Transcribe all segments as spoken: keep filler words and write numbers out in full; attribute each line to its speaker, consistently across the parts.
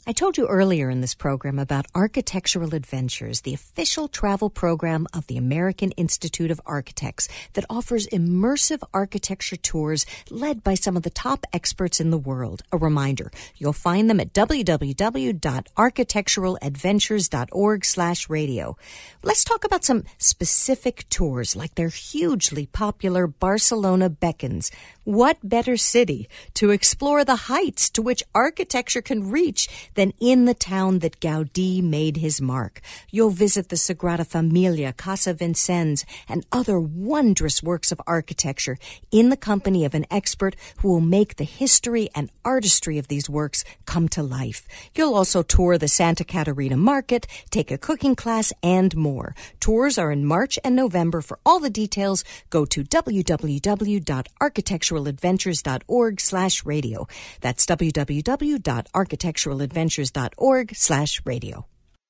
Speaker 1: I told you earlier in this program about Architectural Adventures, the official travel program of the American Institute of Architects that offers immersive architecture tours led by some of the top experts in the world. A reminder, you'll find them at w w w dot architectural adventures dot org slash radio. Let's talk about some specific tours like their hugely popular Barcelona Beckons. What better city to explore the heights to which architecture can reach than in the town that Gaudí made his mark? You'll visit the Sagrada Familia, Casa Vincennes, and other wondrous works of architecture in the company of an expert who will make the history and artistry of these works come to life. You'll also tour the Santa Catarina Market, take a cooking class, and more. Tours are in March and November. For all the details, go to w w w dot architectural adventures dot org slash radio. That's w w w dot architectural adventures dot org slash radio.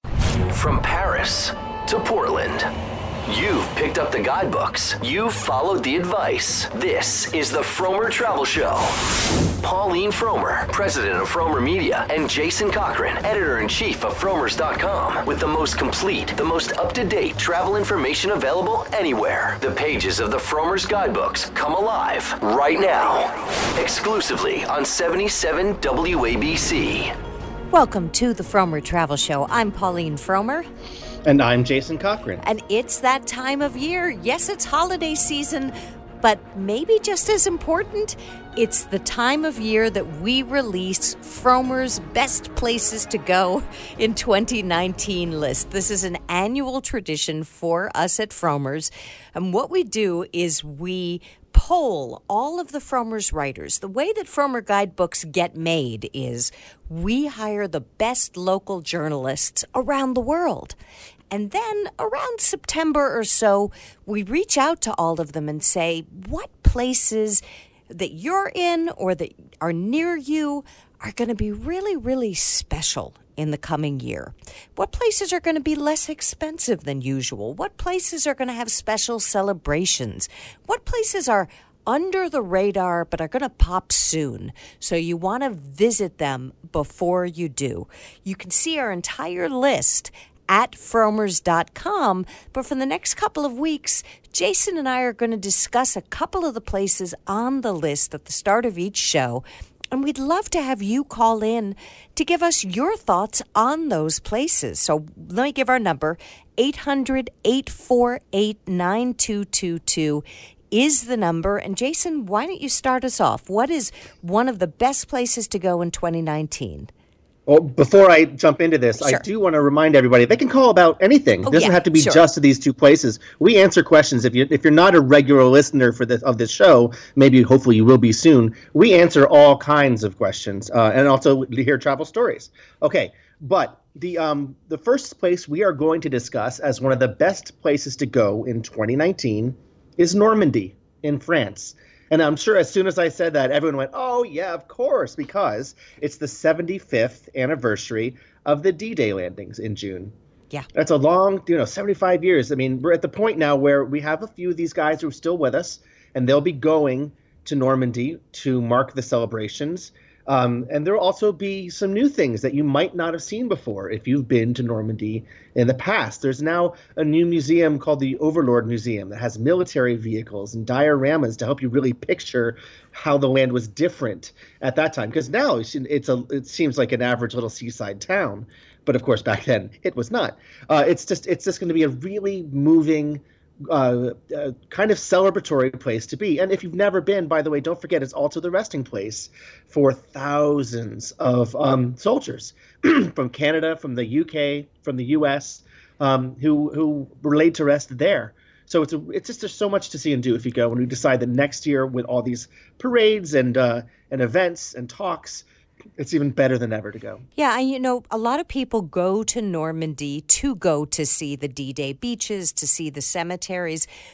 Speaker 2: From Paris to Portland, you've picked up the guidebooks. You've followed the advice. This is the Frommer Travel Show. Pauline Frommer, president of Frommer Media, and Jason Cochran, editor-in-chief of Frommers dot com, with the most complete, the most up-to-date travel information available anywhere. The pages of the Frommer's guidebooks come alive right now, exclusively on seventy-seven W A B C.
Speaker 1: Welcome to the Frommer Travel Show. I'm Pauline Frommer.
Speaker 3: And I'm Jason Cochran.
Speaker 1: And it's that time of year. Yes, it's holiday season, but maybe just as important, it's the time of year that we release Frommer's Best Places to Go in twenty nineteen list. This is an annual tradition for us at Frommer's. And what we do is we poll all of the Frommer's writers. The way that Frommer guidebooks get made is we hire the best local journalists around the world. And then around September or so, we reach out to all of them and say, what places that you're in or that are near you are going to be really, really special in the coming year? What places are going to be less expensive than usual? What places are going to have special celebrations? What places are under the radar but are going to pop soon? So you want to visit them before you do. You can see our entire list at frommers dot com, but for the next couple of weeks, Jason and I are going to discuss a couple of the places on the list at the start of each show, and we'd love to have you call in to give us your thoughts on those places. So let me give our number. eight hundred, eight four eight, nine two two two is the number. And Jason, why don't you start us off? What is one of the best places to go in twenty nineteen?
Speaker 3: Well, before I jump into this,
Speaker 1: Sure.
Speaker 3: I do want to remind everybody they can call about anything.
Speaker 1: Oh,
Speaker 3: It doesn't
Speaker 1: yeah,
Speaker 3: have to be
Speaker 1: sure.
Speaker 3: just to these two places. We answer questions. If you if you're not a regular listener for this of this show, maybe hopefully you will be soon. We answer all kinds of questions, uh, and also hear travel stories. Okay, but the um the first place we are going to discuss as one of the best places to go in twenty nineteen is Normandy in France. And I'm sure as soon as I said that, everyone went, oh, yeah, of course, because it's the seventy-fifth anniversary of the D-Day landings in June.
Speaker 1: Yeah.
Speaker 3: That's a long, you know, seventy-five years. I mean, we're at the point now where we have a few of these guys who are still with us, and they'll be going to Normandy to mark the celebrations. Um, and there will also be some new things that you might not have seen before if you've been to Normandy in the past. There's now a new museum called the Overlord Museum that has military vehicles and dioramas to help you really picture how the land was different at that time. Because now it's, it's a it seems like an average little seaside town, but of course back then it was not. Uh, it's just it's just going to be a really moving, Uh, uh, kind of celebratory place to be. And if you've never been, by the way, don't forget it's also the resting place for thousands of um, soldiers from Canada, from the U K, from the U S, um, who who were laid to rest there. So it's a, it's just there's so much to see and do if you go. When we decide that next year with all these parades and uh, and events and talks, it's even better than ever to go.
Speaker 1: Yeah, and you know, a lot of people go to Normandy to go to see the D-Day beaches, to see the cemeteries.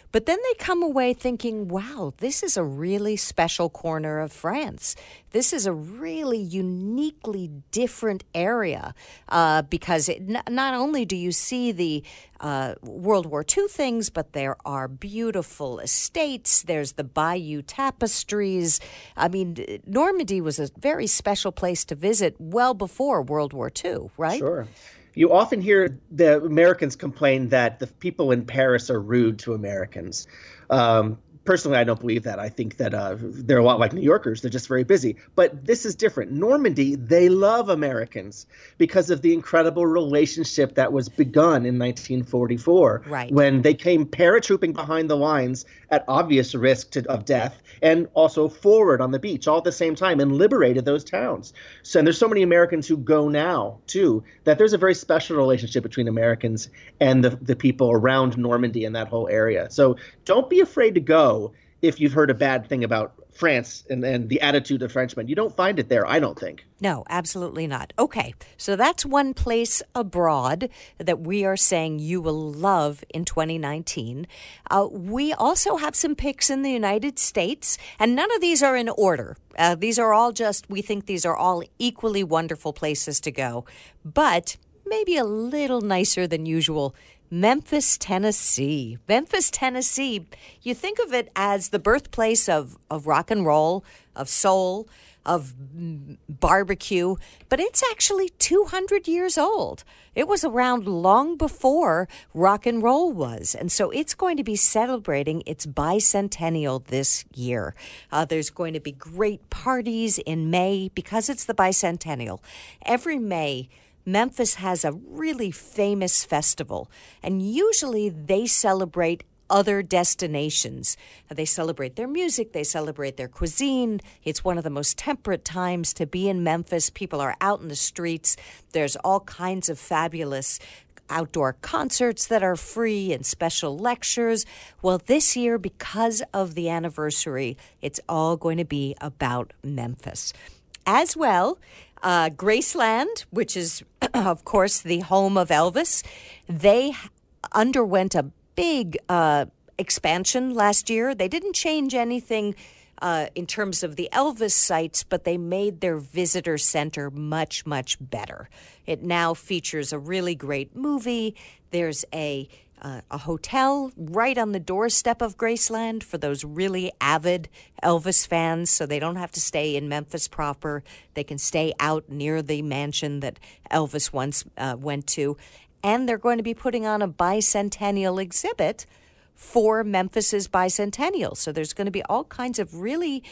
Speaker 1: But then they come away thinking, wow, this is a really special corner of France. This is a really uniquely different area uh, because it, n- not only do you see the uh, World War Two things, but there are beautiful estates. There's the Bayeux tapestries. I mean, Normandy was a very special place to visit well before World War Two, right?
Speaker 3: Sure. You often hear the Americans complain that the people in Paris are rude to Americans. Um, Personally, I don't believe that. I think that uh, they're a lot like New Yorkers. They're just very busy. But this is different. Normandy, they love Americans because of the incredible relationship that was begun in nineteen forty-four,
Speaker 1: right,
Speaker 3: when they came paratrooping behind the lines at obvious risk to, of death, and also forward on the beach all at the same time, and liberated those towns. So and there's so many Americans who go now, too, that there's a very special relationship between Americans and the, the people around Normandy and that whole area. So don't be afraid to go if you've heard a bad thing about France and, and the attitude of Frenchmen. You don't find it there, I don't think.
Speaker 1: No, absolutely not. Okay, so that's one place abroad that we are saying you will love in twenty nineteen. Uh, we also have some picks in the United States, and none of these are in order. Uh, these are all just, we think these are all equally wonderful places to go, but maybe a little nicer than usual. Memphis, Tennessee. Memphis, Tennessee, you think of it as the birthplace of, of rock and roll, of soul, of mm, barbecue, but it's actually two hundred years old. It was around long before rock and roll was, and so it's going to be celebrating its bicentennial this year. Uh, there's going to be great parties in May because it's the bicentennial. Every May, Memphis has a really famous festival, and usually they celebrate other destinations. They celebrate their music, they celebrate their cuisine. It's one of the most temperate times to be in Memphis. People are out in the streets. There's all kinds of fabulous outdoor concerts that are free and special lectures. Well, this year, because of the anniversary, it's all going to be about Memphis. As well, Uh, Graceland, which is, of course, the home of Elvis, they underwent a big uh, expansion last year. They didn't change anything uh, in terms of the Elvis sites, but they made their visitor center much, much better. It now features a really great movie. There's a Uh, a hotel right on the doorstep of Graceland for those really avid Elvis fans, so they don't have to stay in Memphis proper. They can stay out near the mansion that Elvis once uh, went to. And they're going to be putting on a bicentennial exhibit for Memphis's bicentennial. So there's going to be all kinds of really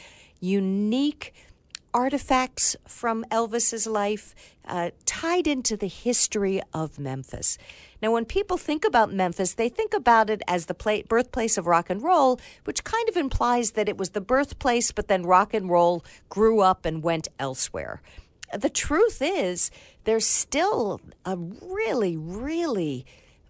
Speaker 1: unique artifacts from Elvis's life uh, tied into the history of Memphis. Now, when people think about Memphis, they think about it as the play- birthplace of rock and roll, which kind of implies that it was the birthplace, but then rock and roll grew up and went elsewhere. The truth is, there's still a really, really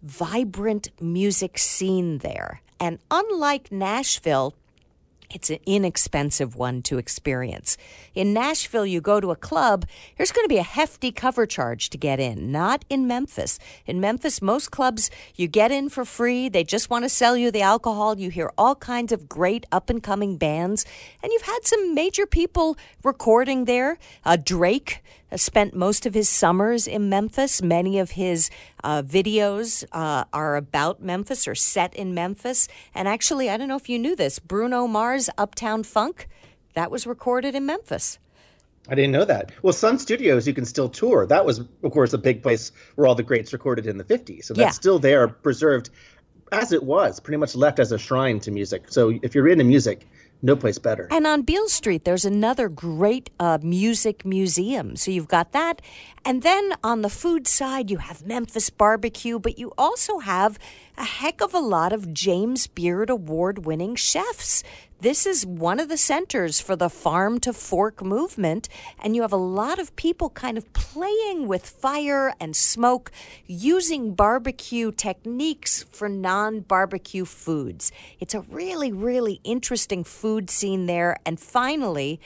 Speaker 1: vibrant music scene there. And unlike Nashville, it's an inexpensive one to experience. In Nashville, you go to a club, there's going to be a hefty cover charge to get in. Not in Memphis. In Memphis, most clubs, you get in for free. They just want to sell you the alcohol. You hear all kinds of great up-and-coming bands. And you've had some major people recording there. Uh, Drake uh, spent most of his summers in Memphis. Many of his uh, videos uh, are about Memphis or set in Memphis. And actually, I don't know if you knew this, Bruno Mars' Uptown Funk, that was recorded in Memphis.
Speaker 3: I didn't know that. Well, Sun Studios, you can still tour. That was, of course, a big place where all the greats recorded in the fifties. So that's
Speaker 1: yeah.
Speaker 3: still there, preserved as it was, pretty much left as a shrine to music. So if you're into music, no place better.
Speaker 1: And on Beale Street, there's another great uh, music museum. So you've got that. And then on the food side, you have Memphis barbecue, but you also have a heck of a lot of James Beard award-winning chefs. This is one of the centers for the farm to fork movement, and you have a lot of people kind of playing with fire and smoke, using barbecue techniques for non-barbecue foods. It's a really, really interesting food scene there. And finally,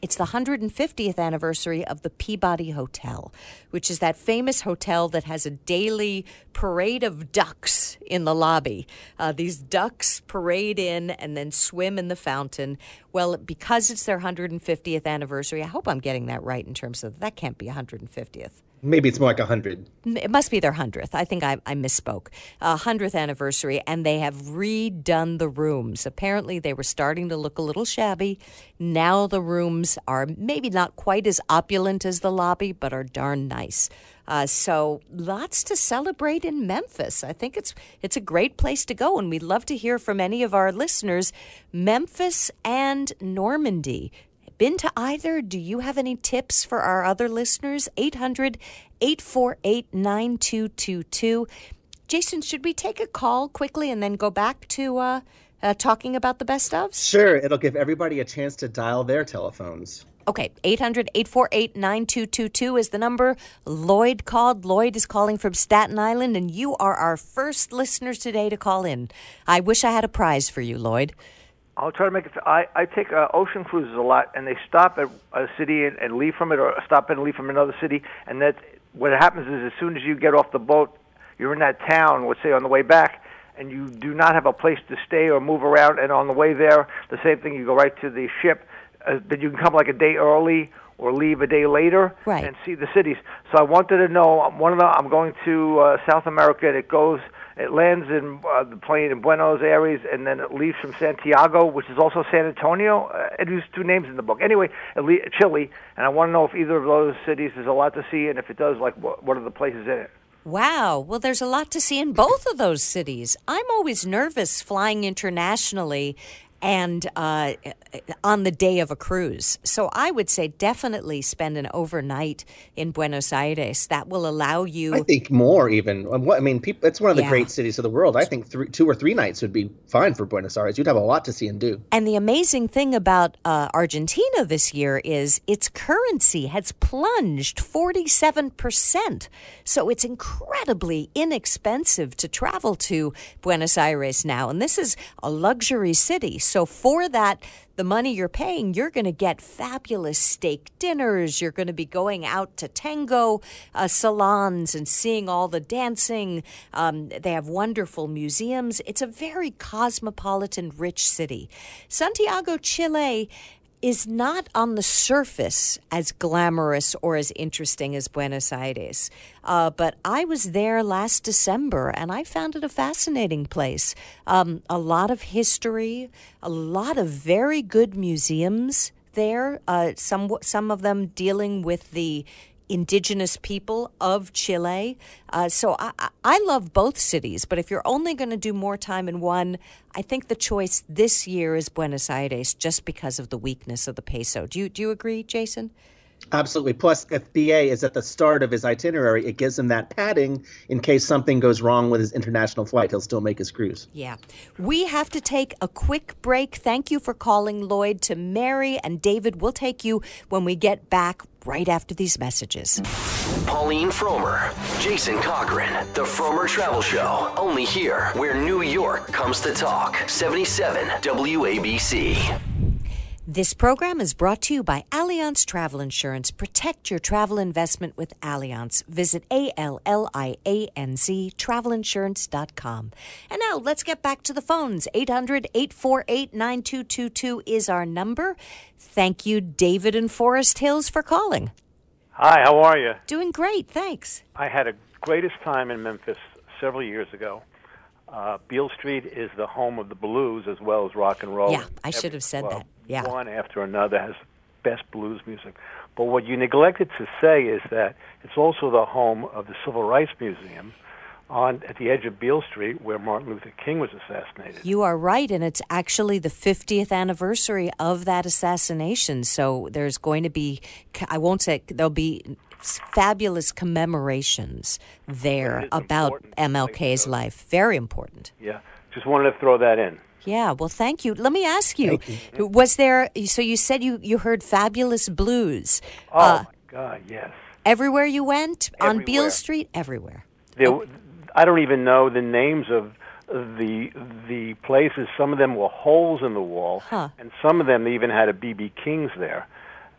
Speaker 1: It's the one hundred fiftieth anniversary of the Peabody Hotel, which is that famous hotel that has a daily parade of ducks in the lobby. Uh, these ducks parade in and then swim in the fountain. Well, because it's their one hundred fiftieth anniversary, I hope I'm getting that right in terms of that can't be one hundred fiftieth.
Speaker 3: Maybe it's more like one hundred.
Speaker 1: It must be their hundredth. I think I, I misspoke. Uh, hundredth anniversary, and they have redone the rooms. Apparently, they were starting to look a little shabby. Now the rooms are maybe not quite as opulent as the lobby, but are darn nice. Uh, so lots to celebrate in Memphis. I think it's it's a great place to go, and we'd love to hear from any of our listeners. Memphis and Normandy. Been to either? Do you have any tips for our other listeners? eight hundred, eight four eight, nine two two two. Jason, should we take a call quickly and then go back to uh, uh, talking about the best ofs?
Speaker 3: Sure. It'll give everybody a chance to dial their telephones.
Speaker 1: Okay, eight hundred, eight four eight, nine two two two is the number. Lloyd called. Lloyd is calling from Staten Island, and you are our first listener today to call in. I wish I had a prize for you, Lloyd.
Speaker 4: I'll try to make it. I, I take uh, ocean cruises a lot, and they stop at a city and, and leave from it, or stop and leave from another city. And that what happens is, as soon as you get off the boat, you're in that town, let's say on the way back, and you do not have a place to stay or move around. And on the way there, the same thing. You go right to the ship. Uh, that you can come like a day early or leave a day later,
Speaker 1: right,
Speaker 4: and see the cities. So I wanted to know. One of the I'm going to uh, South America, and it goes. It lands in uh, the plane in Buenos Aires, and then it leaves from Santiago, which is also San Antonio. Uh, it uses two names in the book. Anyway, it le- Chile, and I want to know if either of those cities there's a lot to see, and if it does, like what, what are the places in it?
Speaker 1: Wow. Well, there's a lot to see in both of those cities. I'm always nervous flying internationally and uh, on the day of a cruise. So I would say definitely spend an overnight in Buenos Aires. That will allow you...
Speaker 3: I think more even. I mean, people, it's one of the
Speaker 1: Yeah.
Speaker 3: great cities of the world. I think three, two or three nights would be fine for Buenos Aires. You'd have a lot to see and do.
Speaker 1: And the amazing thing about uh, Argentina this year is its currency has plunged forty-seven percent. So it's incredibly inexpensive to travel to Buenos Aires now. And this is a luxury city. So for that, the money you're paying, you're going to get fabulous steak dinners. You're going to be going out to tango uh, salons and seeing all the dancing. Um, they have wonderful museums. It's a very cosmopolitan, rich city. Santiago, Chile is not on the surface as glamorous or as interesting as Buenos Aires. Uh, but I was there last December, and I found it a fascinating place. Um, a lot of history, a lot of very good museums there, uh, some, some of them dealing with the indigenous people of Chile. Uh, so I, I love both cities, but if you're only going to do more time in one, I think the choice this year is Buenos Aires just because of the weakness of the peso. Do you, do you agree, Jason?
Speaker 3: Absolutely. Plus, if B A is at the start of his itinerary, it gives him that padding in case something goes wrong with his international flight. He'll still make his cruise.
Speaker 1: Yeah. We have to take a quick break. Thank you for calling, Lloyd. To Mary and David, we'll take you when we get back right after these messages.
Speaker 2: Pauline Fromer, Jason Cochran, The Fromer Travel Show. Only here, where New York comes to talk. seventy-seven W A B C.
Speaker 1: This program is brought to you by Allianz Travel Insurance. Protect your travel investment with Allianz. Visit A L L I A N Z travel insurance dot com. And now let's get back to the phones. eight hundred, eight four eight, nine two two two is our number. Thank you, David in Forest Hills, for calling.
Speaker 5: Hi, how are you?
Speaker 1: Doing great, thanks.
Speaker 5: I had a greatest time in Memphis several years ago. Uh, Beale Street is the home of the blues as well as rock and roll.
Speaker 1: Yeah, I should have said that. Yeah.
Speaker 5: One after another has best blues music. But what you neglected to say is that it's also the home of the Civil Rights Museum on at the edge of Beale Street where Martin Luther King was assassinated.
Speaker 1: You are right, and it's actually the fiftieth anniversary of that assassination. So there's going to be, I won't say, there'll be fabulous commemorations there about M L K's life. Very important.
Speaker 5: Yeah, just wanted to throw that in.
Speaker 1: Yeah, well, thank you. Let me ask you, you. was there, so you said you, you heard fabulous blues.
Speaker 5: Oh, uh, my God, yes.
Speaker 1: Everywhere you went?
Speaker 5: Everywhere.
Speaker 1: On Beale Street? Everywhere.
Speaker 5: There,
Speaker 1: oh.
Speaker 5: I don't even know the names of the the places. Some of them were holes in the wall,
Speaker 1: huh.
Speaker 5: and some of them even had a B B King's there.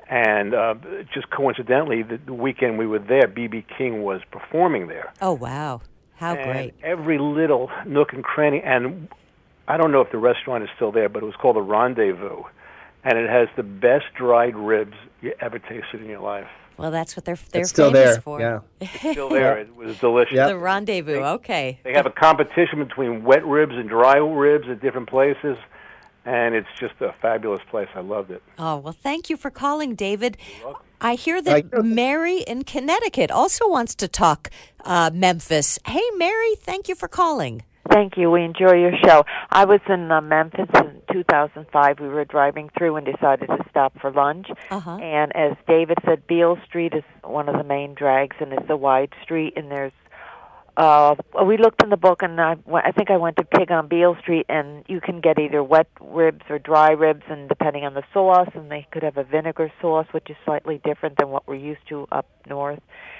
Speaker 5: And uh, just coincidentally, the, the weekend we were there, B B King was performing there.
Speaker 1: Oh, wow. How
Speaker 5: and
Speaker 1: great.
Speaker 5: Every little nook and cranny, and I don't know if the restaurant is still there, but it was called the Rendezvous. And it has the best dried ribs you ever tasted in your life.
Speaker 1: Well, that's what they're they're
Speaker 3: It's still
Speaker 1: famous
Speaker 3: there.
Speaker 1: for.
Speaker 3: Yeah.
Speaker 5: It's still there. It was delicious.
Speaker 3: Yep.
Speaker 1: The Rendezvous, okay.
Speaker 5: They have a competition between wet ribs and dry ribs at different places, and it's just a fabulous place. I loved it.
Speaker 1: Oh, well, thank you for calling, David.
Speaker 5: You're welcome.
Speaker 1: I hear that
Speaker 3: Uh,
Speaker 1: Mary in Connecticut also wants to talk uh, Memphis. Hey, Mary, thank you for calling.
Speaker 6: Thank you. We enjoy your show. I was in uh, Memphis in two thousand five. We were driving through and decided to stop for lunch.
Speaker 1: Uh-huh.
Speaker 6: And as David said, Beale Street is one of the main drags, and it's a wide street. And there's, uh, we looked in the book, and I, I think I went to Pig on Beale Street, and you can get either wet ribs or dry ribs, and depending on the sauce, and they could have a vinegar sauce, which is slightly different than what we're used to up north.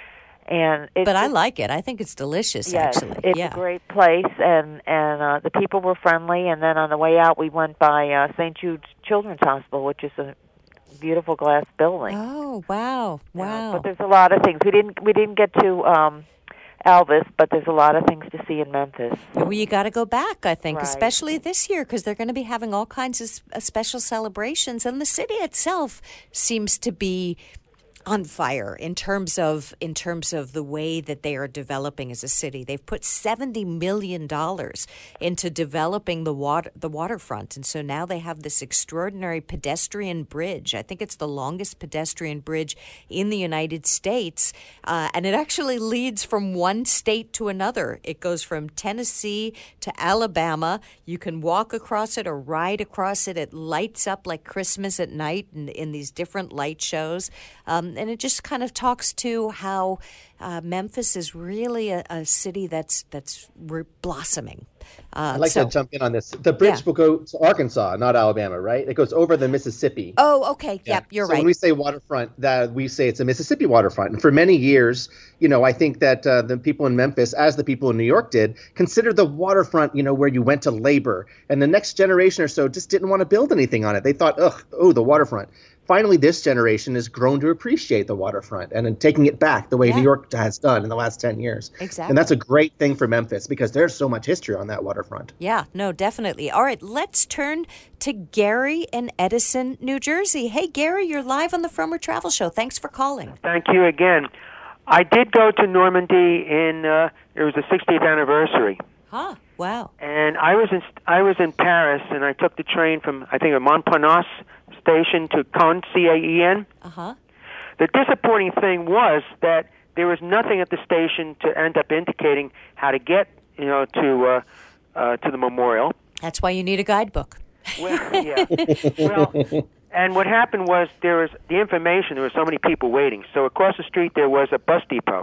Speaker 6: And it's
Speaker 1: But I
Speaker 6: just-
Speaker 1: like it. I think it's delicious,
Speaker 6: Yes,
Speaker 1: actually.
Speaker 6: it's
Speaker 1: yeah.
Speaker 6: a great place, and and uh, the people were friendly. And then on the way out, we went by uh, Saint Jude's Children's Hospital, which is a beautiful glass building.
Speaker 1: Oh, wow.
Speaker 6: Uh,
Speaker 1: Wow.
Speaker 6: but there's a lot of things. We didn't we didn't get to um, Elvis, but there's a lot of things to see in Memphis.
Speaker 1: Well, you got to go back, I think,
Speaker 6: Right.
Speaker 1: especially this year, because they're going to be having all kinds of s- uh, special celebrations, and the city itself seems to be on fire in terms of in terms of the way that they are developing as a city. They've put seventy million dollars into developing the water the waterfront, and so now they have this extraordinary pedestrian bridge. I think it's the longest pedestrian bridge in the United States, uh, and it actually leads from one state to another. It goes from Tennessee to Alabama. You can walk across it or ride across it. It lights up like Christmas at night in, in these different light shows. Um, and it just kind of talks to how uh, Memphis is really a, a city that's that's re- blossoming. Uh,
Speaker 3: I'd like
Speaker 1: so,
Speaker 3: to jump in on this. The bridge
Speaker 1: Yeah.
Speaker 3: will go to Arkansas, not Alabama, right? It goes over the Mississippi.
Speaker 1: Oh, okay.
Speaker 3: Yeah.
Speaker 1: Yep, you're
Speaker 3: so
Speaker 1: right.
Speaker 3: when we say waterfront, that we say it's a Mississippi waterfront. And for many years, you know, I think that uh, the people in Memphis, as the people in New York did, considered the waterfront, you know, where you went to labor. And the next generation or so just didn't want to build anything on it. They thought, ugh, oh, the waterfront. Finally, this generation has grown to appreciate the waterfront and then taking it back the way
Speaker 1: Yeah.
Speaker 3: New York has done in the last ten years.
Speaker 1: Exactly.
Speaker 3: And that's a great thing for Memphis because there's so much history on that waterfront.
Speaker 1: Yeah, no, definitely. All right, let's turn to Gary in Edison, New Jersey. Hey, Gary, you're live on the Frommer Travel Show. Thanks for calling.
Speaker 7: Thank you again. I did go to Normandy in uh, it was the sixtieth anniversary,
Speaker 1: Huh, wow.
Speaker 7: and I was in I was in Paris, and I took the train from I think Montparnasse station to Caen, C A E N.
Speaker 1: Uh-huh.
Speaker 7: The disappointing thing was that there was nothing at the station to end up indicating how to get you know to uh, uh, to the memorial.
Speaker 1: That's why you need a guidebook.
Speaker 7: Well, yeah. Well, and what happened was there was the information. There were so many people waiting. So across the street there was a bus depot,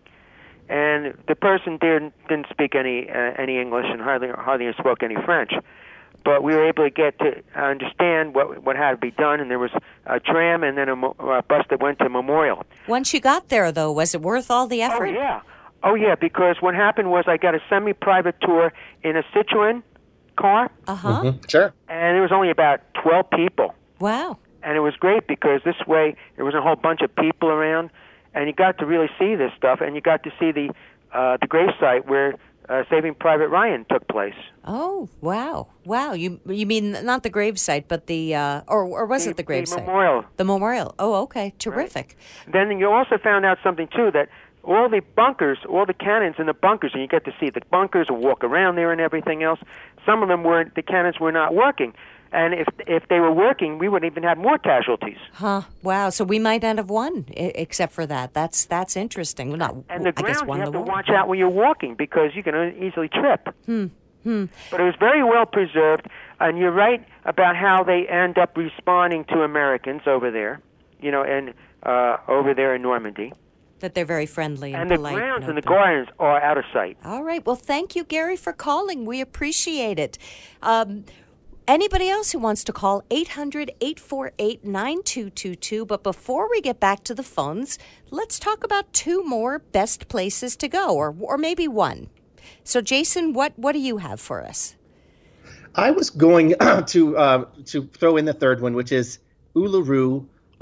Speaker 7: and the person didn't didn't speak any uh, any English and hardly hardly spoke any French. But we were able to get to understand what what had to be done, and there was a tram and then a, mo- a bus that went to Memorial.
Speaker 1: Once you got there, though, was it worth all the
Speaker 7: Oh
Speaker 1: effort?
Speaker 7: yeah, oh yeah. Because what happened was I got a semi-private tour in a Citroen car,
Speaker 1: Uh-huh.
Speaker 3: Mhm. Sure.
Speaker 7: and there was only about twelve people.
Speaker 1: Wow.
Speaker 7: And it was great because this way there was a whole bunch of people around, and you got to really see this stuff, and you got to see the uh, the gravesite where uh, Saving Private Ryan took place.
Speaker 1: Oh, wow. Wow. You you mean not the gravesite, but the, uh, or, or was it the
Speaker 7: The
Speaker 1: gravesite?
Speaker 7: memorial.
Speaker 1: The memorial. Oh, okay. Terrific.
Speaker 7: Then you also found out something too, that all the bunkers, all the cannons in the bunkers, and you get to see the bunkers and walk around there and everything else. Some of them were the cannons were not working. And if if they were working, we would even have more casualties.
Speaker 1: Huh. Wow. So we might not have won, I- except for that. That's that's interesting. Well, not,
Speaker 7: And the
Speaker 1: I guess
Speaker 7: grounds,
Speaker 1: won
Speaker 7: you have
Speaker 1: the
Speaker 7: to
Speaker 1: war.
Speaker 7: watch out when you're walking because you can easily trip. Hmm. Hmm. But it was very well preserved, and you're right about how they end up responding to Americans over there, you know, and uh, over there in Normandy.
Speaker 1: That they're very friendly and,
Speaker 7: And the
Speaker 1: polite.
Speaker 7: grounds and the
Speaker 1: open.
Speaker 7: gardens are out of sight.
Speaker 1: All right. Well, thank you, Gary, for calling. We appreciate it. Um, anybody else who wants to call, eight hundred, eight four eight, nine two two two. But before we get back to the phones, let's talk about two more best places to go, or or maybe one. So, Jason, what, what do you have for us?
Speaker 3: I was going to uh, to throw in the third one, which is Uluru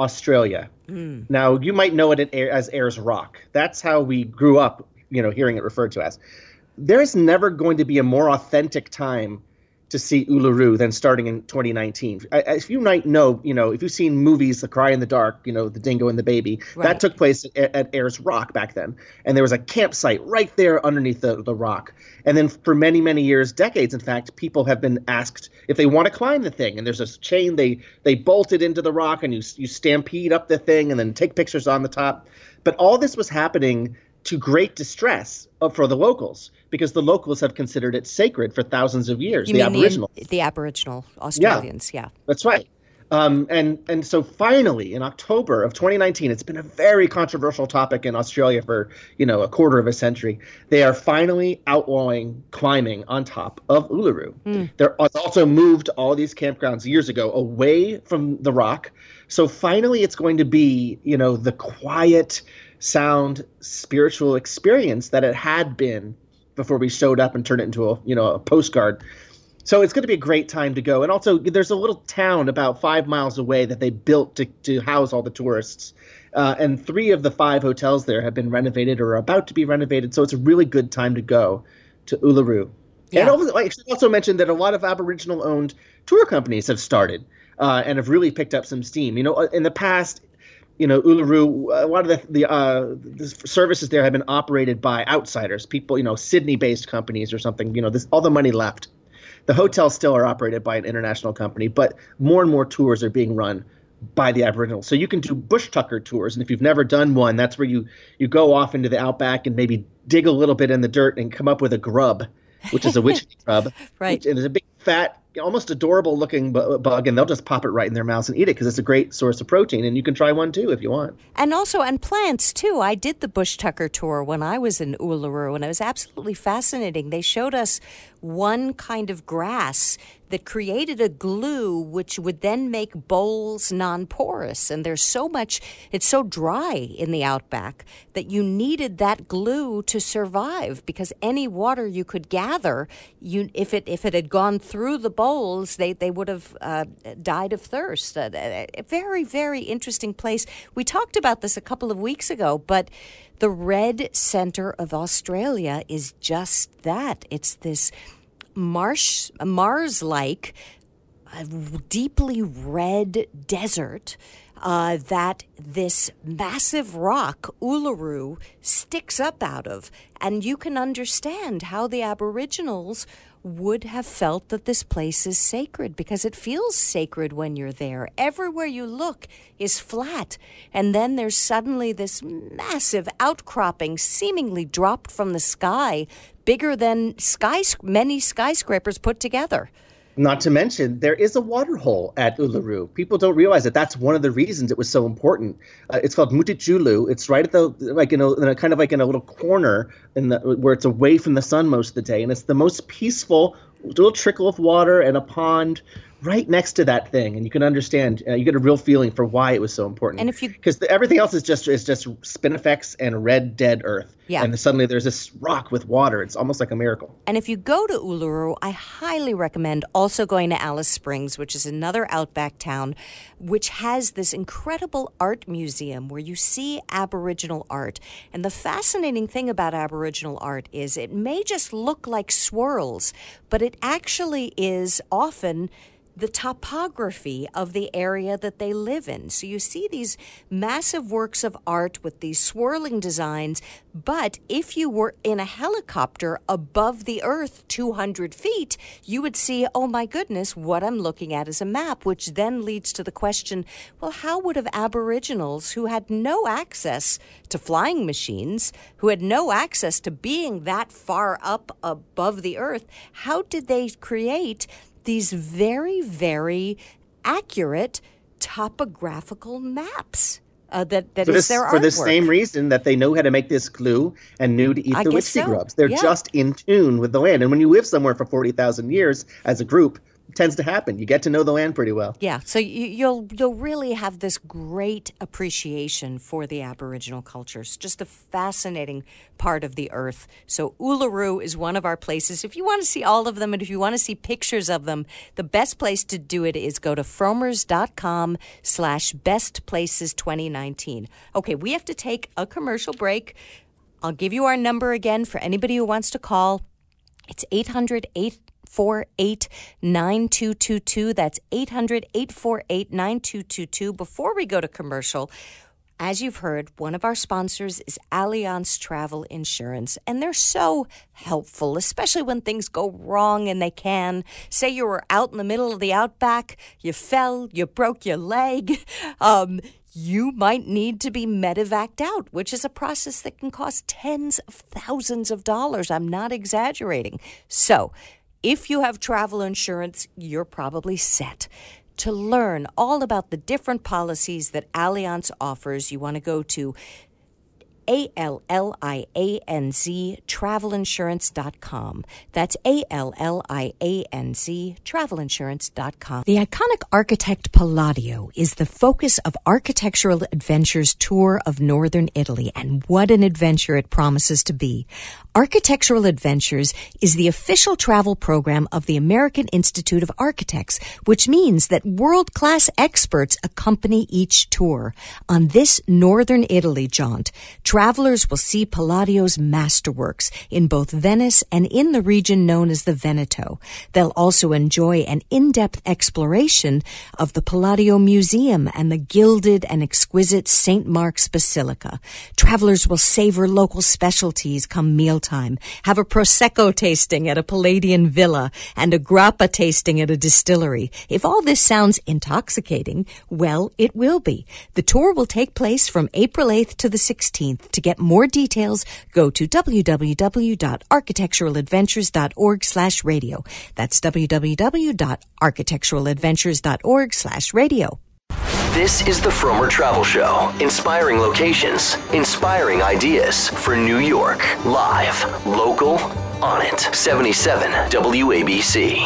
Speaker 3: Australia. Mm. Now, you might know it as Ayers Rock. That's how we grew up, you know, hearing it referred to as. There's never going to be a more authentic time to see Uluru than starting in twenty nineteen. If you might know, you know, if you've seen movies, The Cry in the Dark, you know, The Dingo and the Baby, right. that took place at, at Ayers Rock back then. And there was a campsite right there underneath the, the rock. And then for many, many years, decades, in fact, people have been asked if they want to climb the thing. And there's a chain they they bolted into the rock, and you you stampede up the thing and then take pictures on the top. But all this was happening to great distress for the locals, because the locals have considered it sacred for thousands of years.
Speaker 1: You
Speaker 3: the
Speaker 1: mean
Speaker 3: Aboriginal,
Speaker 1: the, the Aboriginal Australians, yeah, yeah.
Speaker 3: That's right. Um, and and so finally, in October of twenty nineteen, it's been a very controversial topic in Australia for you know a quarter of a century. They are finally outlawing climbing on top of Uluru. Mm. They're also moved all these campgrounds years ago away from the rock. So finally, it's going to be you know the quiet, sound, spiritual experience that it had been before we showed up and turned it into a you know a postcard. So it's going to be a great time to go. And also, there's a little town about five miles away that they built to, to house all the tourists. Uh, and three of the five hotels there have been renovated or are about to be renovated. So it's a really good time to go to Uluru. Yeah. And also, I should also mention that a lot of Aboriginal-owned tour companies have started uh, and have really picked up some steam. You know, in the past, you know, Uluru, a lot of the, the, uh, the services there have been operated by outsiders, people, you know, Sydney-based companies or something. You know, this, all the money left. The hotels still are operated by an international company, but more and more tours are being run by the Aboriginals. So you can do bush tucker tours, and if you've never done one, that's where you, you go off into the outback and maybe dig a little bit in the dirt and come up with a grub, which is a witch grub.
Speaker 1: Right.
Speaker 3: Which, and it's a big, fat, almost adorable looking bu- bug, and they'll just pop it right in their mouths and eat it because it's a great source of protein, and you can try one too if you want.
Speaker 1: And also, and plants too. I did the bush tucker tour when I was in Uluru, and it was absolutely fascinating. They showed us one kind of grass that created a glue which would then make bowls non-porous. And there's so much, it's so dry in the outback that you needed that glue to survive, because any water you could gather, you if it if it had gone through the bowls, they, they would have uh, died of thirst. A, a very, very interesting place. We talked about this a couple of weeks ago, but the red center of Australia is just that. It's this marsh, Mars-like, uh, deeply red desert uh, that this massive rock, Uluru, sticks up out of. And you can understand how the Aboriginals would have felt that this place is sacred, because it feels sacred when you're there. Everywhere you look is flat, and then there's suddenly this massive outcropping seemingly dropped from the sky, bigger than sky, many skyscrapers put together.
Speaker 3: Not to mention, there is a water hole at Uluru. People don't realize that that's one of the reasons it was so important. Uh, it's called Mutitjulu. It's right at the, like, in a, in a kind of like in a little corner in the, where it's away from the sun most of the day. And it's the most peaceful little trickle of water and a pond right next to that thing, and you can understand. Uh, you get a real feeling for why it was so important.
Speaker 1: And if you,
Speaker 3: because everything else is just is just spinifex and red dead earth.
Speaker 1: Yeah.
Speaker 3: And suddenly there's this rock with water. It's almost like a miracle.
Speaker 1: And if you go to Uluru, I highly recommend also going to Alice Springs, which is another outback town, which has this incredible art museum where you see Aboriginal art. And the fascinating thing about Aboriginal art is it may just look like swirls, but it actually is often the topography of the area that they live in. So you see these massive works of art with these swirling designs, but if you were in a helicopter above the earth two hundred feet, you would see, oh my goodness, what I'm looking at is a map, which then leads to the question, well, how would have Aboriginals who had no access to flying machines, who had no access to being that far up above the earth, how did they create these very, very accurate topographical maps uh, that, that
Speaker 3: for
Speaker 1: is
Speaker 3: this,
Speaker 1: their artwork.
Speaker 3: For the same reason that they know how to make this glue and knew to eat
Speaker 1: I
Speaker 3: the
Speaker 1: guess
Speaker 3: witchy
Speaker 1: so.
Speaker 3: grubs. They're
Speaker 1: Yeah.
Speaker 3: just in tune with the land. And when you live somewhere for forty thousand years as a group, tends to happen. You get to know the land pretty well.
Speaker 1: Yeah, so you, you'll you'll really have this great appreciation for the Aboriginal cultures. Just a fascinating part of the earth. So Uluru is one of our places. If you want to see all of them and if you want to see pictures of them, the best place to do it is go to fromers.com slash best places 2019. Okay, we have to take a commercial break. I'll give you our number again for anybody who wants to call. It's eight hundred, eight four eight, nine two two two. That's eight hundred, eight four eight, nine two two two. Before we go to commercial, as you've heard, one of our sponsors is Allianz Travel Insurance, and they're so helpful, especially when things go wrong, and they can. Say you were out in the middle of the outback, you fell, you broke your leg, um, you might need to be medevaced out, which is a process that can cost tens of thousands of dollars. I'm not exaggerating. So, if you have travel insurance, you're probably set. To learn all about the different policies that Allianz offers, you want to go to A L L I A N Z travel insurance dot com. That's A L L I A N Z travel insurance dot com. The iconic architect Palladio is the focus of Architectural Adventures Tour of Northern Italy, and what an adventure it promises to be. Architectural Adventures is the official travel program of the American Institute of Architects, which means that world-class experts accompany each tour. On this Northern Italy jaunt, travelers will see Palladio's masterworks in both Venice and in the region known as the Veneto. They'll also enjoy an in-depth exploration of the Palladio Museum and the gilded and exquisite Saint Mark's Basilica. Travelers will savor local specialties come mealtime, have a Prosecco tasting at a Palladian villa, and a grappa tasting at a distillery. If all this sounds intoxicating, well, it will be. The tour will take place from April eighth to the sixteenth. To get more details, go to w w w dot architectural adventures dot org slash radio. That's w w w dot architectural adventures dot org slash radio.
Speaker 2: This is the Frommer Travel Show. Inspiring locations, inspiring ideas for New York. Live, local, on it. seventy-seven W A B C.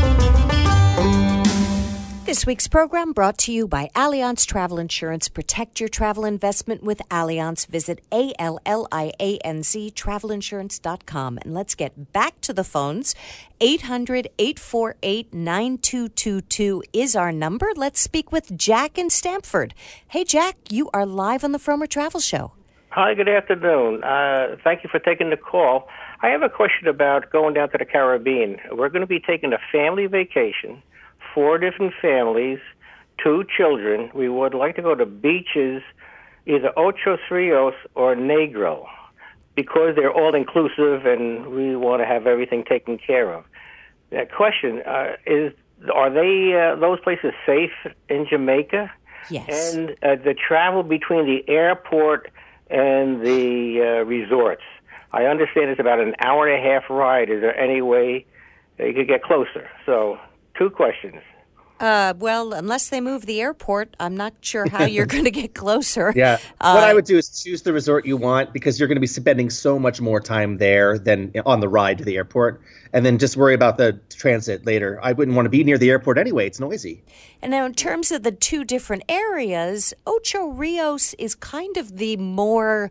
Speaker 1: This week's program brought to you by Allianz Travel Insurance. Protect your travel investment with Allianz. Visit A L L I A N Z travel insurance dot com. And let's get back to the phones. eight hundred, eight four eight, nine two two two is our number. Let's speak with Jack in Stamford. Hey, Jack, you are live on the Frommer Travel Show.
Speaker 8: Hi, good afternoon. Uh, thank you for taking the call. I have a question about going down to the Caribbean. We're going to be taking a family vacation. Four different families, two children. We would like to go to beaches, either Ocho Rios or Negril, because they're all inclusive and we want to have everything taken care of. The question uh, is: are they uh, those places safe in Jamaica?
Speaker 1: Yes.
Speaker 8: And uh, the travel between the airport and the uh, resorts. I understand it's about an hour and a half ride. Is there any way you could get closer? So. Two questions.
Speaker 1: Uh, well, unless they move the airport, I'm not sure how you're going to get closer.
Speaker 3: Yeah.
Speaker 1: Uh,
Speaker 3: what I would do is choose the resort you want, because you're going to be spending so much more time there than on the ride to the airport, and then just worry about the transit later. I wouldn't want to be near the airport anyway. It's noisy.
Speaker 1: And now in terms of the two different areas, Ocho Rios is kind of the more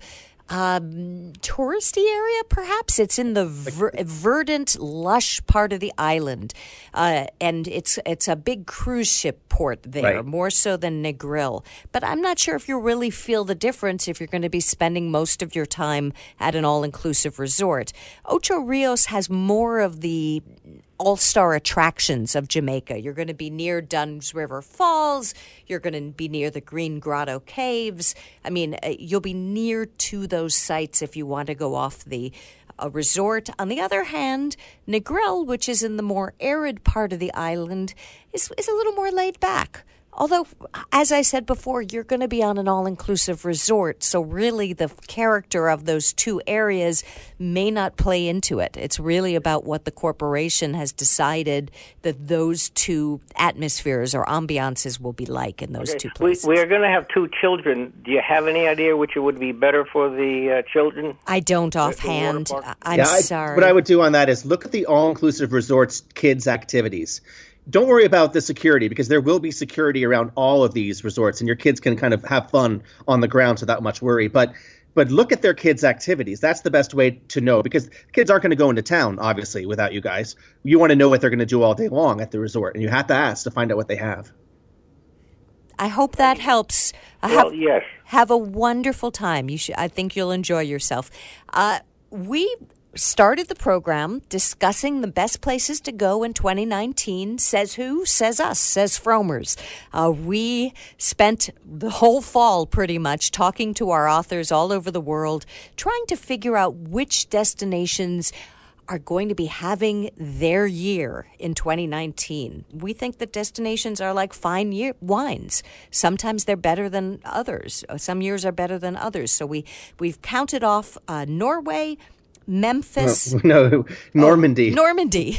Speaker 1: Um, touristy area, perhaps. It's in the ver- verdant, lush part of the island, uh, and it's it's a big cruise ship port there,
Speaker 3: right.
Speaker 1: More so than Negril. But I'm not sure if you really feel the difference if you're going to be spending most of your time at an all-inclusive resort. Ocho Rios has more of the all-star attractions of Jamaica. You're going to be near Dunn's River Falls. You're going to be near the Green Grotto Caves. I mean, uh, you'll be near to those sites if you want to go off the uh, resort. On the other hand, Negril, which is in the more arid part of the island, is, is a little more laid back. Although, as I said before, you're going to be on an all-inclusive resort, so really the character of those two areas may not play into it. It's really about what the corporation has decided that those two atmospheres or ambiances will be like in those
Speaker 8: okay.
Speaker 1: two places.
Speaker 8: We, we are going to have two children. Do you have any idea which would be better for the uh, children?
Speaker 1: I don't offhand. I'm
Speaker 3: yeah, I,
Speaker 1: sorry.
Speaker 3: What I would do on that is look at the all-inclusive resorts kids' activities. don't worry about the security, because there will be security around all of these resorts, and your kids can kind of have fun on the grounds without much worry. But but look at their kids' activities. That's the best way to know, because kids aren't going to go into town, obviously, without you guys. You want to know what they're going to do all day long at the resort, and you have to ask to find out what they have.
Speaker 1: I hope that helps. Uh,
Speaker 8: Well,
Speaker 1: have,
Speaker 8: yes.
Speaker 1: have a wonderful time. You should. I think you'll enjoy yourself. Uh, we started the program discussing the best places to go in twenty nineteen. Says who? Says us. Says Fromers. Uh, we spent the whole fall pretty much talking to our authors all over the world, trying to figure out which destinations are going to be having their year in twenty nineteen. We think that destinations are like fine year wines. Sometimes they're better than others. Some years are better than others. So we, we've counted off uh, Norway, Memphis.
Speaker 3: No, no Normandy.
Speaker 1: Oh, Normandy.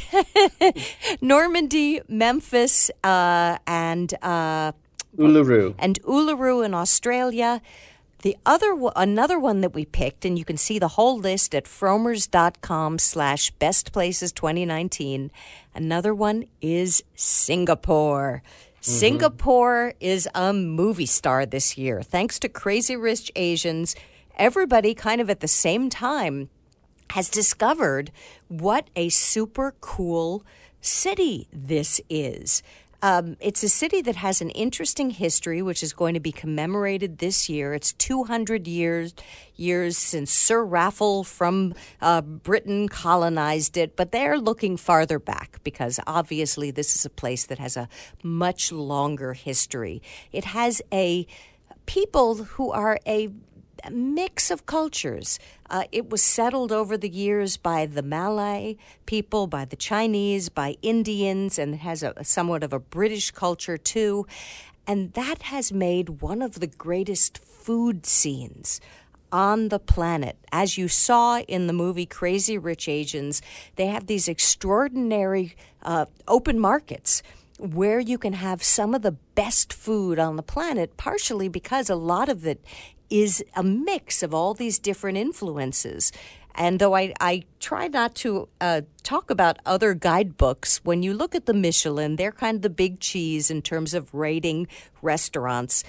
Speaker 1: Normandy, Memphis, uh, and uh,
Speaker 3: Uluru.
Speaker 1: And Uluru in Australia. The other, another one that we picked, and you can see the whole list at fromers.com slash best places 2019. Another one is Singapore. Mm-hmm. Singapore is a movie star this year. Thanks to Crazy Rich Asians, everybody kind of at the same time has discovered what a super cool city this is. Um, it's a city that has an interesting history, which is going to be commemorated this year. It's two hundred years years since Sir Raffle from uh, Britain colonized it, but they're looking farther back because obviously this is a place that has a much longer history. It has a people who are a mix of cultures. Uh, it was settled over the years by the Malay people, by the Chinese, by Indians, and it has a, a somewhat of a British culture too. And that has made one of the greatest food scenes on the planet. As you saw in the movie Crazy Rich Asians, they have these extraordinary uh, open markets where you can have some of the best food on the planet, partially because a lot of it is a mix of all these different influences. And though I, I try not to uh, talk about other guidebooks, when you look at the Michelin, they're kind of the big cheese in terms of rating restaurants.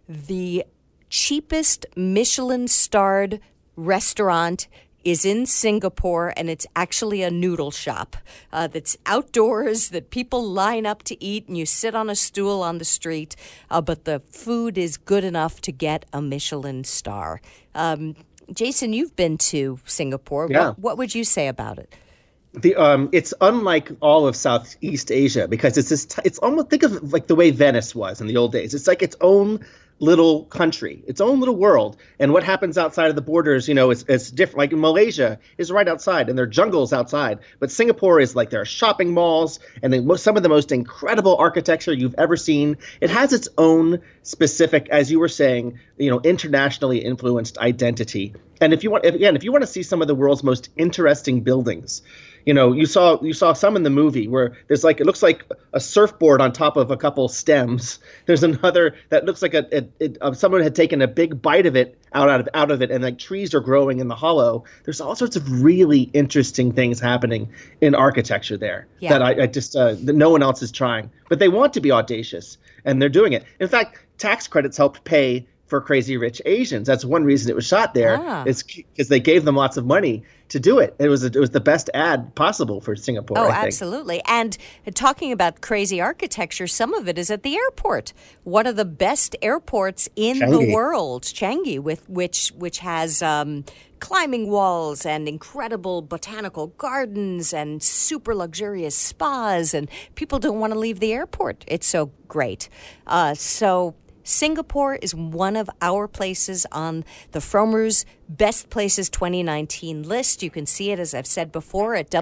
Speaker 1: The cheapest Michelin-starred restaurant is in Singapore, and it's actually a noodle shop uh, that's outdoors, that people line up to eat, and you sit on a stool on the street, uh, but the food is good enough to get a Michelin star. Um, Jason, you've been to Singapore.
Speaker 3: Yeah.
Speaker 1: What, what would you say about it?
Speaker 3: The um, it's unlike all of Southeast Asia because it's this. T- it's almost think of it like the way Venice was in the old days. It's like its own little country, its own little world, and what happens outside of the borders, you know, it's it's different. Like Malaysia is right outside, and there are jungles outside. But Singapore is like there are shopping malls, and then some of the most incredible architecture you've ever seen. It has its own specific, as you were saying, you know, internationally influenced identity. And if you want, if, again, if you want to see some of the world's most interesting buildings. You know, you saw you saw some in the movie where there's like it looks like a surfboard on top of a couple stems. There's another that looks like a, a, a, a someone had taken a big bite of it out, out of out of it, and like trees are growing in the hollow. There's all sorts of really interesting things happening in architecture there
Speaker 1: yeah.
Speaker 3: that I, I just uh, that no one else is trying, but they want to be audacious and they're doing it. In fact, tax credits helped pay for Crazy Rich Asians. That's one reason it was shot there.
Speaker 1: Ah.
Speaker 3: Is because they gave them lots of money to do it. It was a, it was the best ad possible for Singapore.
Speaker 1: Oh,
Speaker 3: I think.
Speaker 1: absolutely. And talking about crazy architecture, some of it is at the airport. One of the best airports in
Speaker 3: Changi.
Speaker 1: the world, Changi, with which which has um, climbing walls and incredible botanical gardens and super luxurious spas, and people don't want to leave the airport. It's so great. Uh, so. Singapore is one of our places on the Fromers Best Places twenty nineteen list. You can see it, as I've said before, at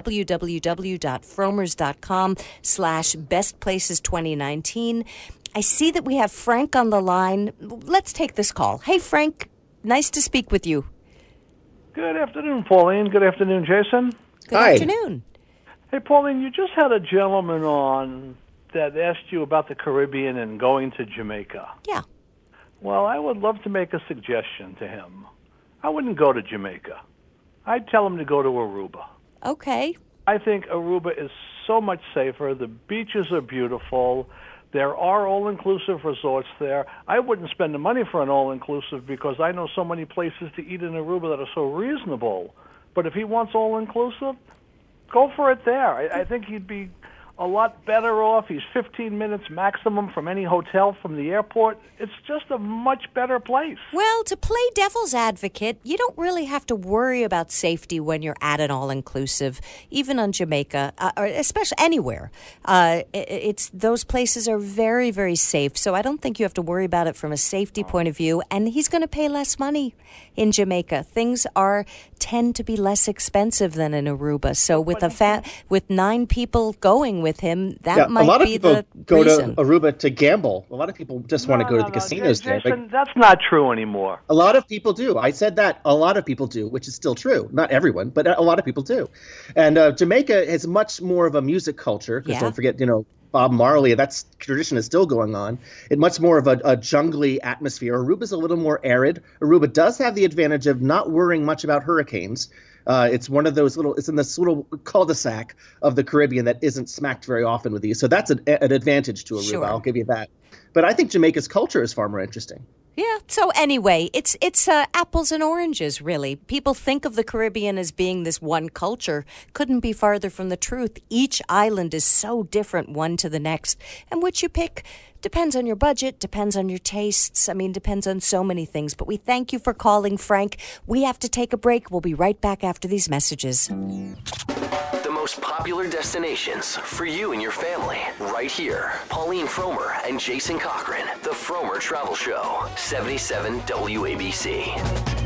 Speaker 1: www.fromers.com slash best places 2019. I see that we have Frank on the line. Let's take this call. Hey, Frank, nice to speak with you.
Speaker 5: Good afternoon, Pauline. Good afternoon, Jason.
Speaker 1: Good
Speaker 3: Hi.
Speaker 1: afternoon.
Speaker 5: Hey, Pauline, you just had a gentleman on that asked you about the Caribbean and going to Jamaica.
Speaker 1: Yeah.
Speaker 5: Well, I would love to make a suggestion to him. I wouldn't go to Jamaica. I'd tell him to go to Aruba.
Speaker 1: Okay.
Speaker 5: I think Aruba is so much safer. The beaches are beautiful. There are all-inclusive resorts there. I wouldn't spend the money for an all-inclusive because I know so many places to eat in Aruba that are so reasonable. But if he wants all-inclusive, go for it there. I, I think he'd be a lot better off. He's fifteen minutes maximum from any hotel from the airport. It's just a much better place.
Speaker 1: Well, to play devil's advocate, you don't really have to worry about safety when you're at an all-inclusive, even on Jamaica, uh, or especially anywhere. Uh, it, it's those places are very, very safe, so I don't think you have to worry about it from a safety point of view, and he's going to pay less money in Jamaica. Things are tend to be less expensive than in Aruba, so with a fa- with nine people going with him, that
Speaker 3: yeah,
Speaker 1: might
Speaker 3: a lot of
Speaker 1: be
Speaker 3: people
Speaker 1: the
Speaker 3: go
Speaker 1: reason.
Speaker 3: to Aruba to gamble. A lot of people just want to
Speaker 5: No,
Speaker 3: go
Speaker 5: no,
Speaker 3: to the
Speaker 5: no,
Speaker 3: casinos
Speaker 5: Jason,
Speaker 3: there. But
Speaker 5: that's not true anymore.
Speaker 3: a lot of people do. I said that. A lot of people do, which is still true. Not everyone, but a lot of people do. And uh, Jamaica has much more of a music culture. Because
Speaker 1: Yeah.
Speaker 3: don't forget, you know, Bob Marley, that tradition is still going on. It much more of a, a jungly atmosphere. Aruba's a little more arid. Aruba does have the advantage of not worrying much about hurricanes. Uh, it's one of those little, it's in this little cul-de-sac of the Caribbean that isn't smacked very often with these. So that's an, an advantage to Aruba.
Speaker 1: Sure.
Speaker 3: I'll give you that. But I think Jamaica's culture is far more interesting.
Speaker 1: Yeah. So anyway, it's it's uh, apples and oranges, really. People think of the Caribbean as being this one culture. Couldn't be farther from the truth. Each island is so different one to the next. And which you pick depends on your budget, depends on your tastes. I mean, depends on so many things. But we thank you for calling, Frank. We have to take a break. We'll be right back after these messages.
Speaker 2: The most popular destinations for you and your family, right here. Pauline Fromer and Jason Cochran, The Fromer Travel Show, seventy-seven W A B C.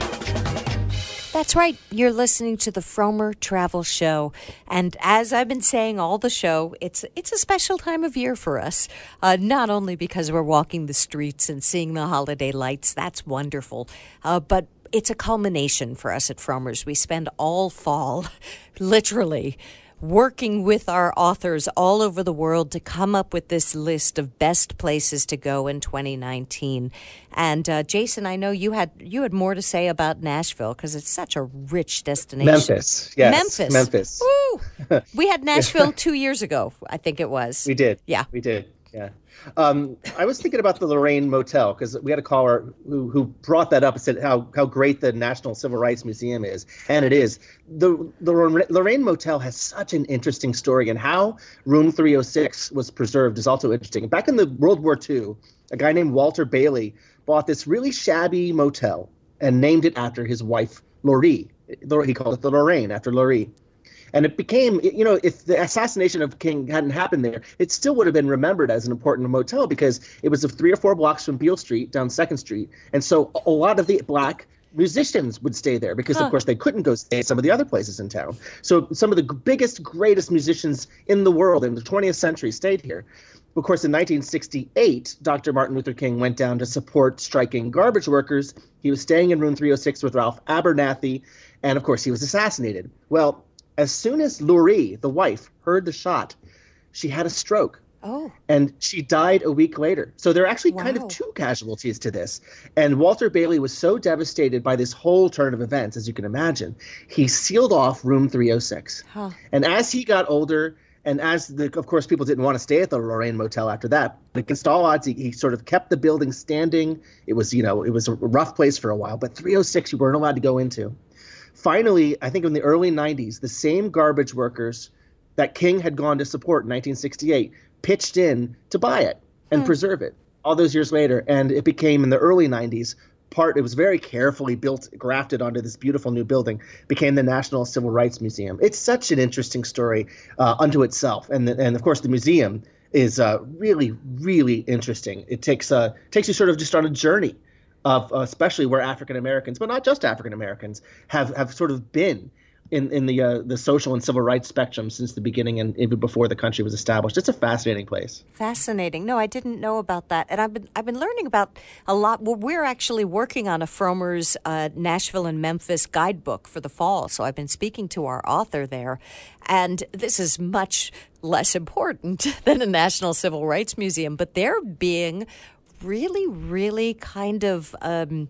Speaker 1: That's right. You're listening to the Fromer Travel Show. And as I've been saying all the show, it's it's a special time of year for us. Uh, not only because we're walking the streets and seeing the holiday lights, that's wonderful, uh, but it's a culmination for us at Fromers. We spend all fall, literally, working with our authors all over the world to come up with this list of best places to go in twenty nineteen. And uh, Jason, I know you had you had more to say about Nashville because it's such a rich destination.
Speaker 3: Memphis, yes.
Speaker 1: Memphis.
Speaker 3: Memphis.
Speaker 1: Woo! We had Nashville two years ago, I think it was.
Speaker 3: We did.
Speaker 1: Yeah.
Speaker 3: We did. Yeah. Um, I was thinking about the Lorraine Motel because we had a caller who, who brought that up and said how, how great the National Civil Rights Museum is. And it is. The, the Lorraine Motel has such an interesting story, and how Room three oh six was preserved is also interesting. Back in the World War Two, a guy named Walter Bailey bought this really shabby motel and named it after his wife, Laurie. He called it the Lorraine, after Laurie. And it became, you know, if the assassination of King hadn't happened there, it still would have been remembered as an important motel because it was three or four blocks from Beale Street down second Street. And so a lot of the black musicians would stay there because, huh. of course, they couldn't go stay at some of the other places in town. So some of the biggest, greatest musicians in the world in the twentieth century stayed here. Of course, in nineteen sixty-eight, Doctor Martin Luther King went down to support striking garbage workers. He was staying in room three oh six with Ralph Abernathy. And, of course, he was assassinated. Well, as soon as Laurie, the wife, heard the shot, she had a stroke.
Speaker 1: Oh.
Speaker 3: And she died a week later. So there are actually
Speaker 1: wow.
Speaker 3: kind of two casualties to this. And Walter Bailey was so devastated by this whole turn of events, as you can imagine, he sealed off room three oh six. Huh. And as he got older, and as, the, of course, people didn't want to stay at the Lorraine Motel after that, against all odds, he, he sort of kept the building standing. It was, you know, it was a rough place for a while, but three oh six you weren't allowed to go into. Finally, I think in the early nineties, the same garbage workers that King had gone to support in nineteen sixty-eight pitched in to buy it and hmm. preserve it all those years later. And it became, in the early nineties, part, it was very carefully built, grafted onto this beautiful new building, became the National Civil Rights Museum. It's such an interesting story uh, unto itself. And, the, and of course, the museum is uh, really, really interesting. It takes, uh, takes you sort of just on a journey of uh, especially where African Americans, but not just African Americans, have, have sort of been in, in the uh, the social and civil rights spectrum since the beginning and even before the country was established. It's a fascinating place.
Speaker 1: Fascinating. No, I didn't know about that. And I've been I've been learning about a lot. Well, we're actually working on a Fromers uh, Nashville and Memphis guidebook for the fall. So I've been speaking to our author there. And this is much less important than a National Civil Rights Museum, but they're being really, really kind of um,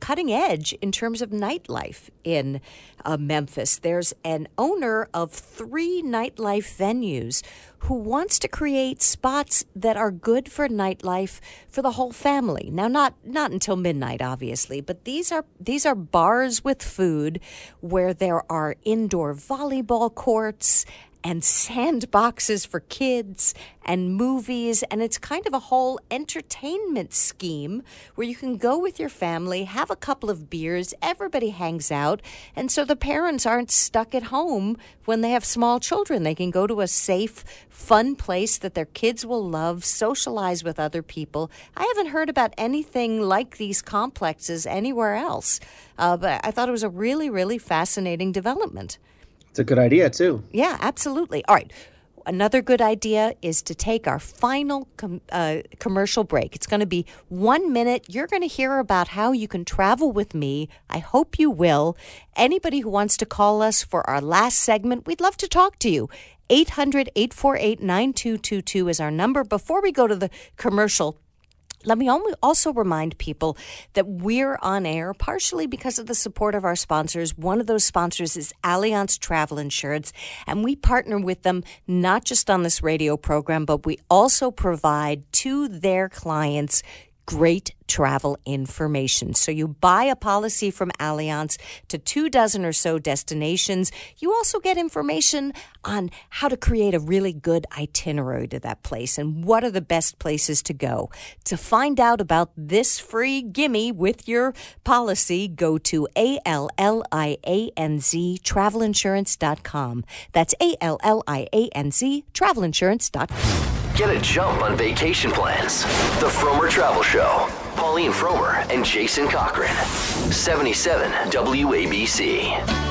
Speaker 1: cutting edge in terms of nightlife in uh, Memphis. There's an owner of three nightlife venues who wants to create spots that are good for nightlife for the whole family. Now, not not until midnight, obviously, but these are these are bars with food where there are indoor volleyball courts and sandboxes for kids and movies. And it's kind of a whole entertainment scheme where you can go with your family, have a couple of beers, everybody hangs out. And so the parents aren't stuck at home when they have small children. They can go to a safe, fun place that their kids will love, socialize with other people. I haven't heard about anything like these complexes anywhere else. Uh, but I thought it was a really, really fascinating development.
Speaker 3: It's a good idea, too.
Speaker 1: Yeah, absolutely. All right. Another good idea is to take our final com- uh, commercial break. It's going to be one minute. You're going to hear about how you can travel with me. I hope you will. Anybody who wants to call us for our last segment, we'd love to talk to you. eight hundred, eight four eight, nine two two two is our number. Before we go to the commercial, let me also remind people that we're on air partially because of the support of our sponsors. One of those sponsors is Allianz Travel Insurance, and we partner with them not just on this radio program, but we also provide to their clients great travel information. So you buy a policy from Allianz to two dozen or so destinations. You also get information on how to create a really good itinerary to that place and what are the best places to go. To find out about this free gimme with your policy, go to A L L I A N Z travel insurance dot com. That's A L L I A N Z travel insurance dot com.
Speaker 2: Get a jump on vacation plans. The Fromer Travel Show. Pauline Fromer and Jason Cochran. seventy-seven W A B C.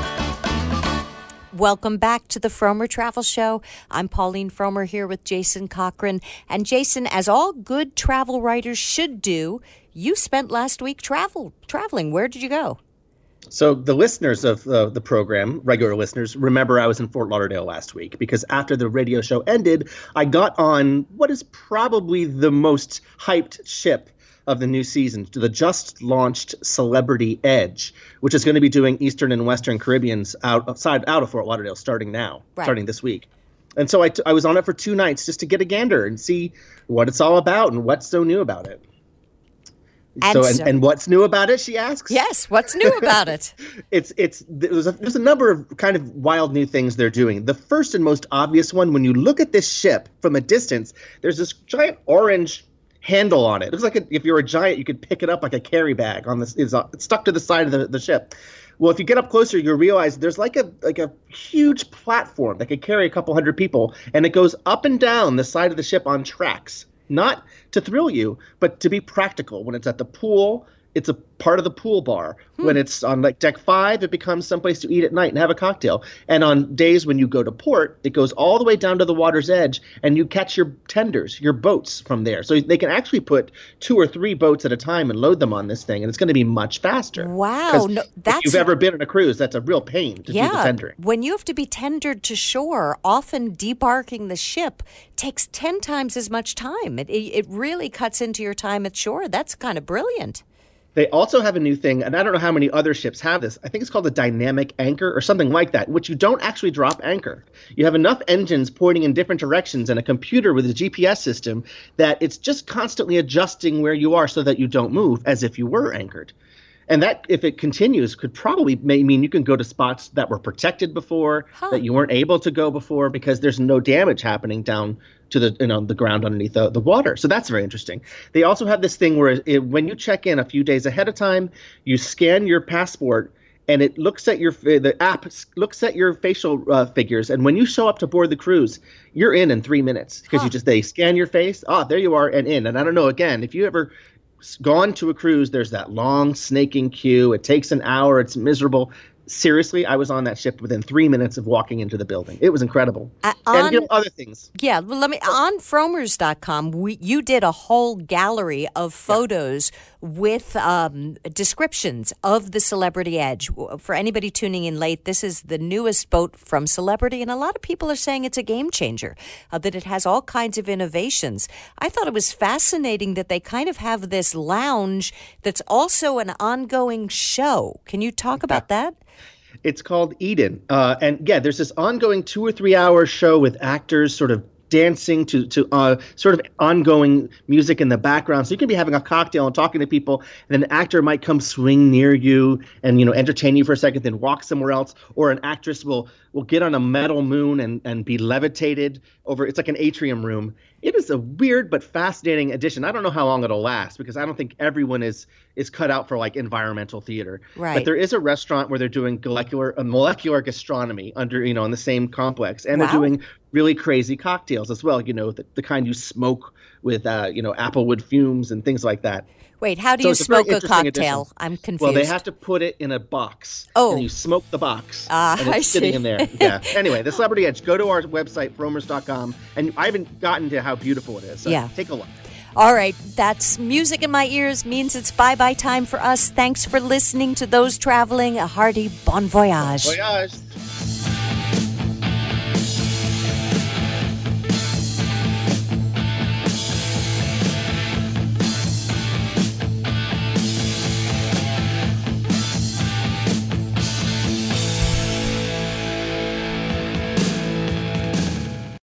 Speaker 1: Welcome back to the Fromer Travel Show. I'm Pauline Fromer here with Jason Cochran. And Jason, as all good travel writers should do, you spent last week travel traveling. Where did you go?
Speaker 3: So the listeners of uh, the program, regular listeners, remember I was in Fort Lauderdale last week because after the radio show ended, I got on what is probably the most hyped ship of the new season, the just launched Celebrity Edge, which is going to be doing Eastern and Western Caribbeans out, outside, out of Fort Lauderdale starting now, right. starting this week. And so I, t- I was on it for two nights just to get a gander and see what it's all about and what's so new about it.
Speaker 1: And,
Speaker 3: so, and,
Speaker 1: so,
Speaker 3: and what's new about it, she asks?
Speaker 1: Yes, what's new about it?
Speaker 3: it's it's there's a, there's a number of kind of wild new things they're doing. The first and most obvious one, when you look at this ship from a distance, there's this giant orange handle on it. It looks like a, if you're a giant, you could pick it up like a carry bag on this. It's, uh, it's stuck to the side of the, the ship. Well, if you get up closer, you'll realize there's like a like a huge platform that could carry a couple hundred people, and it goes up and down the side of the ship on tracks. Not to thrill you, but to be practical. When it's at the pool, it's a part of the pool bar. Hmm. When it's on like deck five, it becomes someplace to eat at night and have a cocktail. And on days when you go to port, it goes all the way down to the water's edge, and you catch your tenders, your boats from there. So they can actually put two or three boats at a time and load them on this thing, and it's going to be much faster.
Speaker 1: Wow. No, that's...
Speaker 3: If you've ever been on a cruise, that's a real pain to
Speaker 1: yeah,
Speaker 3: do the tendering.
Speaker 1: When you have to be tendered to shore, often debarking the ship takes ten times as much time. It, it really cuts into your time at shore. That's kind of brilliant.
Speaker 3: They also have a new thing, and I don't know how many other ships have this. I think it's called a dynamic anchor or something like that, which you don't actually drop anchor. You have enough engines pointing in different directions and a computer with a G P S system that it's just constantly adjusting where you are so that you don't move as if you were anchored. And that, if it continues, could probably may mean you can go to spots that were protected before, huh. that you weren't able to go before, because there's no damage happening down to the you know the ground underneath the, the water. So that's very interesting. They also have this thing where it, when you check in a few days ahead of time, you scan your passport, and it looks at your the app looks at your facial uh, figures, and when you show up to board the cruise, you're in in three minutes because huh. you just they scan your face. Ah, there you are, and in. And I don't know. Again, if you ever gone to a cruise, there's that long snaking queue. It takes an hour. It's miserable. Seriously, I was on that ship within three minutes of walking into the building. It was incredible. Uh, on, and you know, other things.
Speaker 1: Yeah, well, let me on fromers dot com. We you did a whole gallery of photos yeah. with um, descriptions of the Celebrity Edge. For anybody tuning in late, this is the newest boat from Celebrity, and a lot of people are saying it's a game changer, uh, that it has all kinds of innovations. I thought it was fascinating that they kind of have this lounge that's also an ongoing show. Can you talk about that?
Speaker 3: It's called Eden. Uh, and yeah, there's this ongoing two or three hour show with actors sort of dancing to to uh, sort of ongoing music in the background. So you can be having a cocktail and talking to people, and an actor might come swing near you and, you know, entertain you for a second, then walk somewhere else. Or an actress will will get on a metal moon and, and be levitated over. It's like an atrium room. It is a weird but fascinating addition. I don't know how long it'll last, because I don't think everyone is is cut out for like environmental theater.
Speaker 1: Right.
Speaker 3: But there is a restaurant where they're doing molecular uh, molecular gastronomy under, you know, in the same complex, and
Speaker 1: Wow.
Speaker 3: they're doing really crazy cocktails as well. You know, the, the kind you smoke with, uh, you know, applewood fumes and things like that.
Speaker 1: Wait, how do
Speaker 3: So
Speaker 1: you
Speaker 3: it's a very
Speaker 1: smoke a
Speaker 3: interesting
Speaker 1: cocktail?
Speaker 3: addition.
Speaker 1: I'm confused.
Speaker 3: Well, they have to put it in a box.
Speaker 1: Oh.
Speaker 3: And you smoke the box.
Speaker 1: Ah,
Speaker 3: and it's
Speaker 1: I
Speaker 3: sitting
Speaker 1: see.
Speaker 3: in there. Yeah. Anyway, the Celebrity Edge. Go to our website, fromers dot com. And I haven't gotten to how beautiful it is. So
Speaker 1: Yeah.
Speaker 3: take a look.
Speaker 1: All right, that's music in my ears, means it's bye-bye time for us. Thanks for listening to those traveling. A hearty bon voyage.
Speaker 3: Voyage.